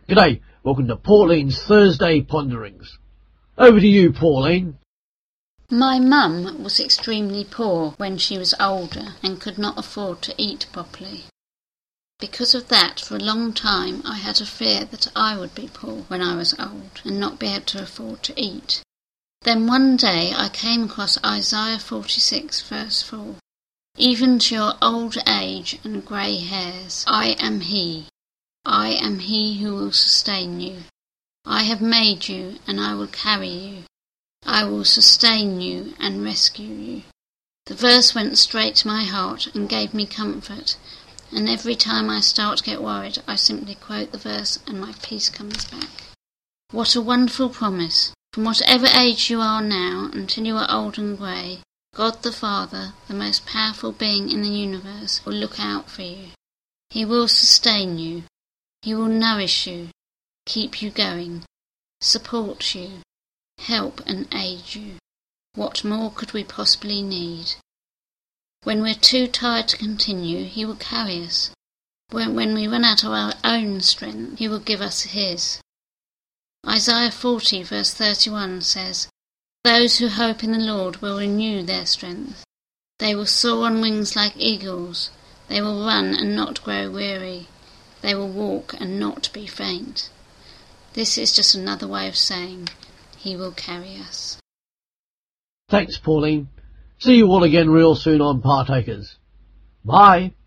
G'day, welcome to Pauline's Thursday Ponderings. Over to you, Pauline. My mum was extremely poor when she was older and could not afford to eat properly. Because of that, for a long time I had a fear that I would be poor when I was old and not be able to afford to eat. Then one day I came across Isaiah 46 verse 4. Even to your old age and grey hairs, I am he. I am he who will sustain you. I have made you and I will carry you. I will sustain you and rescue you. The verse went straight to my heart and gave me comfort. And every time I start to get worried, I simply quote the verse and my peace comes back. What a wonderful promise. From whatever age you are now until you are old and grey, God the Father, the most powerful being in the universe, will look out for you. He will sustain you. He will nourish you, keep you going, support you, help and aid you. What more could we possibly need? When we're too tired to continue, he will carry us. When we run out of our own strength, he will give us his. Isaiah 40 verse 31 says, Those who hope in the Lord will renew their strength. They will soar on wings like eagles. They will run and not grow weary. They will walk and not be faint. This is just another way of saying, he will carry us. Thanks, Pauline. See you all again real soon on Partakers. Bye.